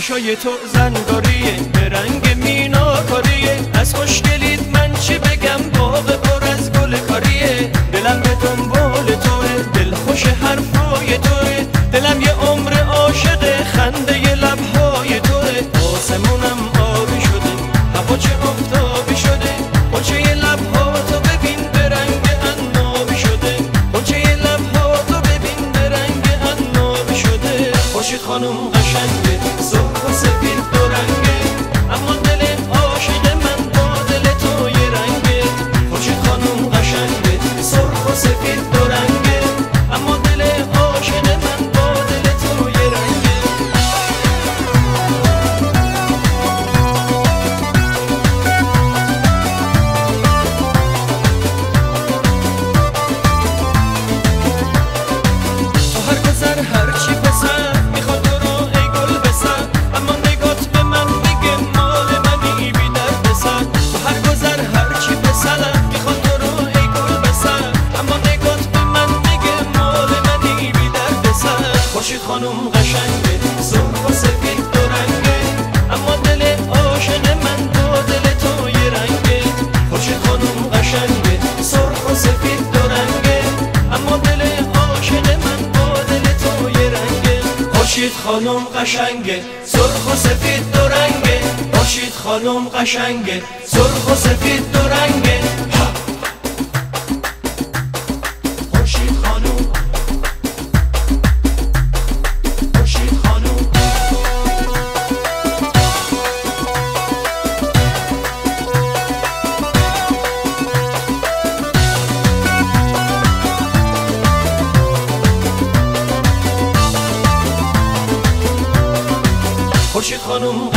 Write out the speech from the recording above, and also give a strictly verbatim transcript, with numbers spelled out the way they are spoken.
چشای تو زنگاریه، به رنگ میناکاریه. از خوشگلیت من چی بگم، باغ پر از گل کاریه. دلم به دنبال توه، دل خوش حرفای توه. دلم یه عمر عاشق خنده ی لبهای توه. آسمونم آبی شده، هوا چه آفتابی شده. قنچه ی لبها تو ببین به رنگ عنابی شده. قنچه ی لبها تو ببین به رنگ عنابی شده. خورشید خانم قشنگه، سرخ و سفید دو رنگه، اما دل عاشق من با دل تو یه رنگه. خورشید خانم قشنگه، سرخ و سفید دو رنگه، اما دل عاشق من با دل تو یه رنگه. تو هر گذر هر چی پسر میخواد تو رو ای گل بسر، اما نگات به من میگه مال منی بی درد سر. تو هر گذر هر چی پسر میخواد تو رو ای گل بسر، اما نگات به من میگه مال منی بی درد سر. خورشید خانم قشنگه، سرخ و سفید دو رنگه، اما دل عاشق من با دل تو یه رنگه. خورشید خانم قشنگه، سرخ و سفید دو رنگه، اما دل عاشق من با دل تو یه رنگه. خورشید خانم قشنگه، سرخ و سفید دو رنگه. خورشید خانم قشنگه، سرخ و سفید دو رنگه. خورشید خانم، خورشید خانم. خورشید خانم